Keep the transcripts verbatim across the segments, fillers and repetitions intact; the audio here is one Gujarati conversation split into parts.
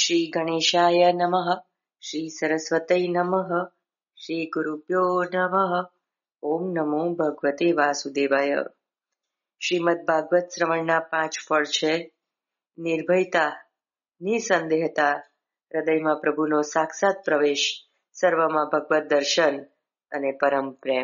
શ્રી ગણેશાય નમઃ. શ્રી સરસ્વતય નમઃ. શ્રી ગુરુભ્યો નમઃ. ઓમ નમો ભગવતે વાસુદેવાય. શ્રીમદ ભાગવત શ્રવણના પાંચ ફળ છે: નિર્ભયતા, નિસંદેહતા, હૃદયમાં પ્રભુનો સાક્ષાત પ્રવેશ, સર્વમાં ભગવત દર્શન અને પરમ પ્રેમ.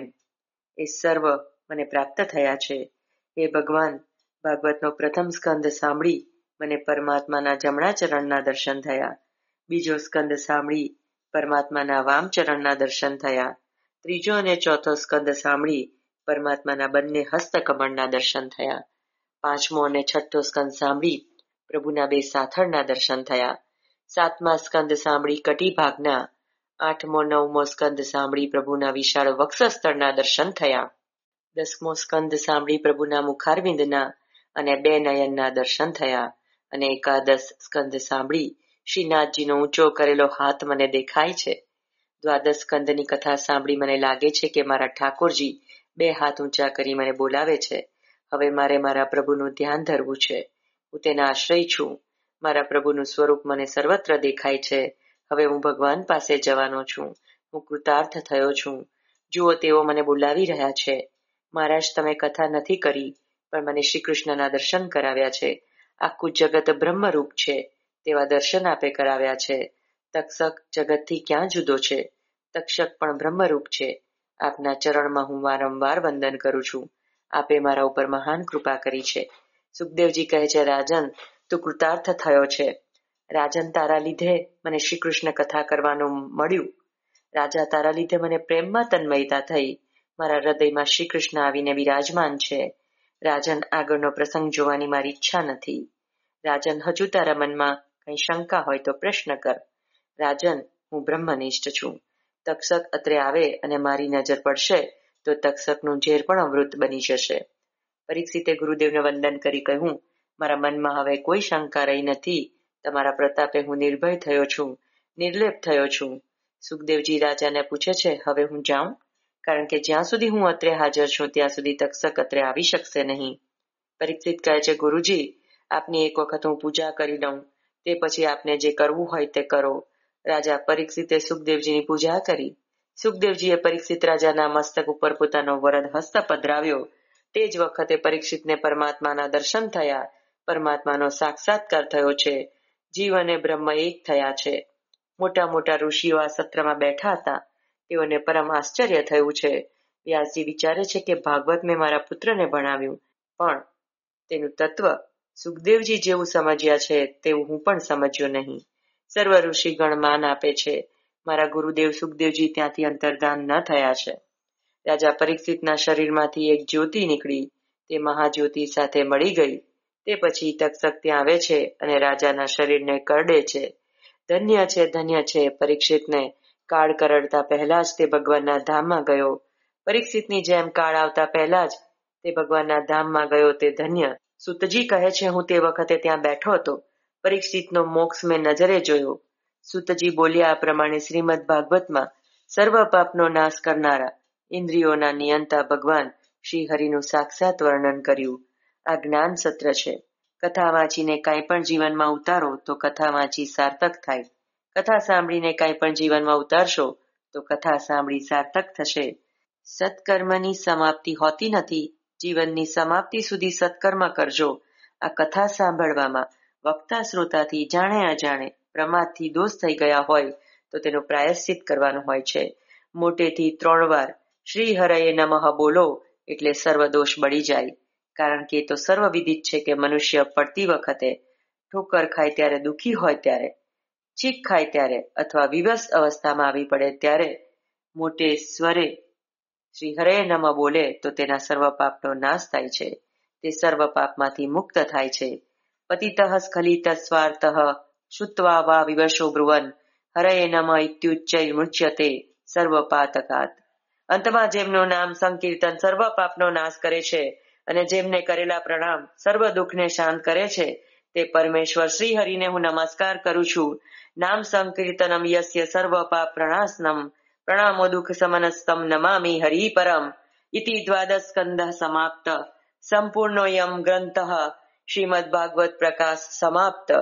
એ સર્વ મને પ્રાપ્ત થયા છે. હે ભગવાન, ભાગવતનો પ્રથમ સ્કંદ સાંભળી મને પરમાત્માના જમણા ચરણના દર્શન થયા. બીજો સ્કંદ સાંભળી પરમાત્માના વામ ચરણના દર્શન થયા. ત્રીજો અને ચોથો સ્કંદ સાંભળી પરમાત્માના બંને હસ્તકમળના દર્શન થયા. પાંચમો અને છઠ્ઠો સ્કંદ સાંભળી પ્રભુના બે સાથળના દર્શન થયા. સાતમા સ્કંદ સાંભળી કટિભાગના, આઠમો નવમો સ્કંદ સાંભળી પ્રભુના વિશાળ વક્ષસ્થળના દર્શન થયા. દસમો સ્કંદ સાંભળી પ્રભુના મુખારવિંદના અને બે નયનના દર્શન થયા. અને એકાદશ સ્કંદ સાંભળી શ્રીનાથજીનો ઊંચો કરેલો હાથ મને દેખાય છે. દ્વાદશ સ્કંદની કથા સાંભળી મને લાગે છે કે મારા ઠાકોરજી બે હાથ ઊંચા કરી મને બોલાવે છે. હવે મારે મારા પ્રભુનું ધ્યાન ધરવું છે. હું તેના આશ્રય છું. મારા પ્રભુનું સ્વરૂપ મને સર્વત્ર દેખાય છે. હવે હું ભગવાન પાસે જવાનો છું. હું કૃતાર્થ થયો છું. જુઓ, તેઓ મને બોલાવી રહ્યા છે. મહારાજ, તમે કથા નથી કરી, પણ મને શ્રી કૃષ્ણના દર્શન કરાવ્યા છે. આખું જગત બ્રહ્મરૂપ છે તેવા દર્શન આપે કરાવ્યા છે. તક્ષક જગતથી ક્યાં જુદો છે? તક્ષક પણ બ્રહ્મરૂપ છે. આપના ચરણમાં હું વારંવાર વંદન કરું છું. આપે મારા ઉપર મહાન કૃપા કરી છે. સુખદેવજી કહે છે, રાજન, તું કૃતાર્થ થયો છે. રાજન, તારા લીધે મને શ્રી કૃષ્ણ કથા કરવાનું મળ્યું. રાજા, તારા લીધે મને પ્રેમમાં તન્મયતા થઈ. મારા હૃદયમાં શ્રી કૃષ્ણ આવીને બિરાજમાન છે. રાજન, આગળનો પ્રસંગ જોવાની મારી ઈચ્છા નથી. રાજન, હજુ તારા મનમાં કઈ શંકા હોય તો પ્રશ્ન કર. રાજન, હું બ્રહ્મનિષ્ઠ છું. તક્ષક અત્રે આવે અને મારી નજર પડશે તો તક્ષકનું ઝેર પણ અમૃત બની જશે. પરીક્ષિતે ગુરુદેવને વંદન કરી કહ્યું, મારા મનમાં હવે કોઈ શંકા રહી નથી. તમારા પ્રતાપે હું નિર્ભય થયો છું, નિર્લેપ થયો છું. સુખદેવજી રાજાને પૂછે છે, હવે હું જાઉં? કારણ કે જ્યાં સુધી હું અત્રે હાજર છું ત્યાં સુધી તક્ષક અત્રે આવી શકશે નહીં. પરીક્ષિત કહે છે, ગુરુજી, આપની એક વખત હું પૂજા કરી લઉં, તે પછી આપને જે કરવું હોય તે કરો. રાજા પરીક્ષિતે સુખદેવજીની પૂજા કરી. સુખદેવજીએ પરીક્ષિત રાજાના મસ્તક ઉપર પોતાનો વરદ હસ્ત પધરાવ્યો. તે જ વખતે પરીક્ષિતને પરમાત્માના દર્શન થયા. પરમાત્માનો સાક્ષાત્કાર થયો છે. જીવ અને બ્રહ્મ એક થયા છે. મોટા મોટા ઋષિઓ આ સત્રમાં બેઠા હતા. તેઓને પરમ આશ્ચર્ય થયું છે. વ્યાસજી વિચારે છે કે ભાગવત મેં મારા પુત્રને ભણાવ્યું, પણ તેનું તત્વ સુખદેવજી જેવું સમજ્યા છે તેવું હું પણ સમજ્યો નહીં. સર્વ ઋષિગણ માન આપે છે. મારા ગુરુદેવ સુખદેવજી ત્યાંથી અંતર્ધાન ન થયા છે. રાજા પરીક્ષિતના શરીરમાંથી એક જ્યોતિ નીકળી. તે મહાજ્યોતિ સાથે મળી ગઈ. તે પછી તક્ષક ત્યાં આવે છે અને રાજાના શરીરને કરડે છે. ધન્ય છે, ધન્ય છે. પરીક્ષિતને કાળ કરડતા પહેલા જ તે ભગવાનના ધામમાં ગયો. પરીક્ષિતની જેમ કાળ આવતા પહેલા જ તે ભગવાનના ધામમાં ગયો તે ધન્ય. સુતજી કહે છે, હું તે વખતે ત્યાં બેઠો હતો. પરીક્ષિતનો મોક્ષ મેં નજરે જોયો. સુતજી બોલ્યા આ પ્રમાણે શ્રીમદ ભાગવતમાં સર્વ પાપનો નાશ કરનારા, ઇન્દ્રિયોના નિયંતા ભગવાન શ્રી હરિનું સાક્ષાત વર્ણન કર્યું. આ જ્ઞાન સત્ર છે. કથા વાંચીને કાંઈ પણ જીવનમાં ઉતારો તો કથા વાંચી સાર્થક થાય. કથા સાંભળીને કાંઈ પણ જીવનમાં ઉતારશો તો કથા સાંભળી સાર્થક થશે. સત્કર્મની સમાપ્તિ હોતી નથી. જીવનની સમાપ્તિ સુધી સત્કર્મ કરજો. આ કથા સાંભળવામાં વક્તા શ્રોતાથી જાણે અજાણે પ્રમાદથી દોષ થઈ ગયા હોય તો તેનું પ્રાયશ્ચિત કરવાનું હોય છે. મોટેથી ત્રણ વાર શ્રી હરયે નમઃ બોલો એટલે સર્વ દોષ બળી જાય. કારણ કે તો સર્વ વિદિત છે કે મનુષ્ય પડતી વખતે, ઠોકર ખાય ત્યારે, દુઃખી હોય ત્યારે, ચીક ખાય ત્યારે અથવા વિવશ અવસ્થામાં આવી પડે ત્યારે મોટે સ્વરે શ્રી હરયે નમઃ બોલે તો તેના સર્વ પાપનો નાશ થાય છે. તે સર્વ પાપમાંથી મુક્ત થાય છે. પતિતઃ સ્ખલિત સ્વાર્થઃ શ્રુત્વા વા વિવશો બ્રુવન હરયે નમઃ ઇત્યુચ્ચૈર્મુચ્યતે સર્વ પાતકાત. અંતમાં જેમનું નામ સંકીર્તન સર્વ પાપનો નાશ કરે છે અને જેમને કરેલા પ્રણામ સર્વ દુઃખને શાંત કરે છે, તે પરમેશ્વર શ્રી હરિને હું નમસ્કાર કરું છું. નામ સંકીર્તનમ યસ્ય સર્વ પાપ પ્રણાસનમ પ્રણામો દુઃખ સમનસ્તમ નમામિ હરિ પરમ. ઇતિ દ્વાદશ સ્કંદઃ સમાપ્ત. સંપૂર્ણોયમ ગ્રંથઃ શ્રીમદ ભાગવત પ્રકાશ સમાપ્ત.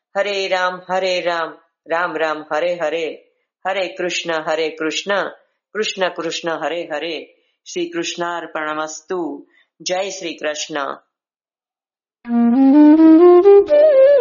હરે રામ હરે રામ રામ રામ હરે હરે, હરે કૃષ્ણ હરે કૃષ્ણ કૃષ્ણ કૃષ્ણ હરે હરે. શ્રી કૃષ્ણાર્પણમસ્તુ. જય શ્રી કૃષ્ણ.